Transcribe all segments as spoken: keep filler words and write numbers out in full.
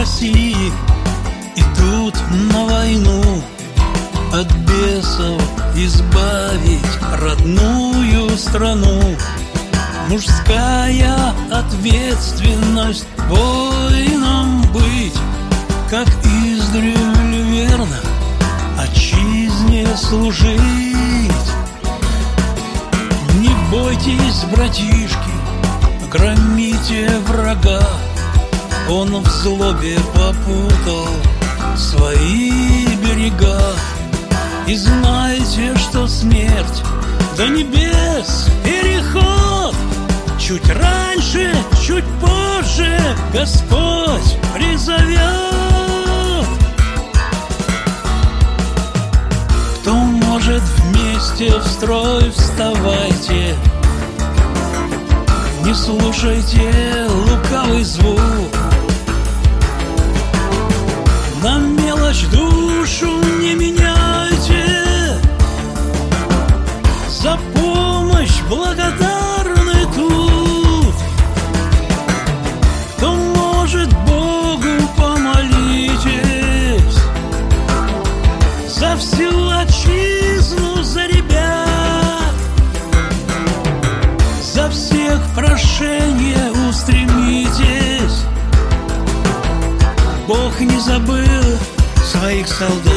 России идут на войну, от бесов избавить родную страну. Мужская ответственность воинам быть, как издревле верно отчизне служить. Не бойтесь, братишки, громите врага, он в злобе попутал свои берега. И знайте, что смерть до небес переход, чуть раньше, чуть позже Господь призовет. Кто может вместе в строй, вставайте, не слушайте лукавый звук. На мелочь душу не меняйте, за помощь благодарны тут. Кто может, Богу помолитесь, за всю отчизну, за ребят, за всех прошение устремитесь. Бог не забыл своих солдат.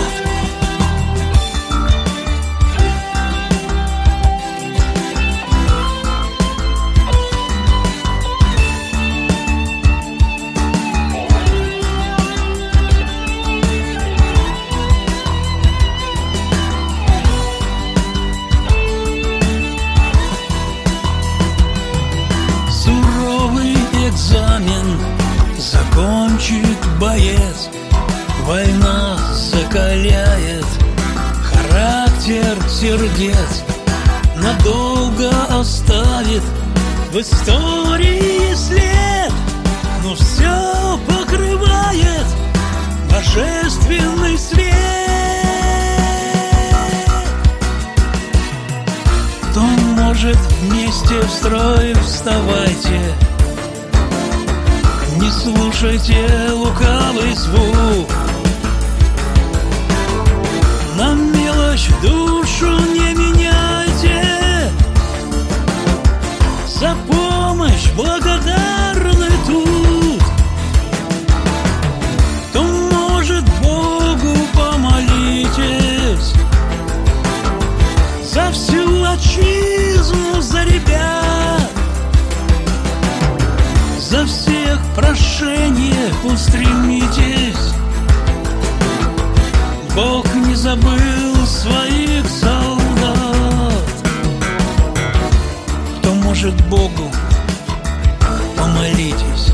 Суровый экзамен закончит боец, война закаляет характер сердец, надолго оставит в истории след, но все покрывает божественный свет. Кто может, вместе в строй вставайте, не слушайте лукавый звук. На мелочь душу не меняйте, за помощь благодарны тут. Кто может, Богу помолитесь, за всю отчизну, за ребят, за всех прошение устремитесь. Бог не забыл своих солдат. Кто может, Богу помолитесь,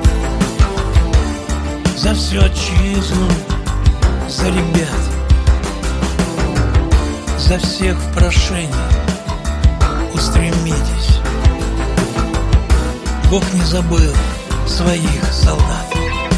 за всю отчизну, за ребят, за всех в прошение устремитесь. Бог не забыл своих солдат.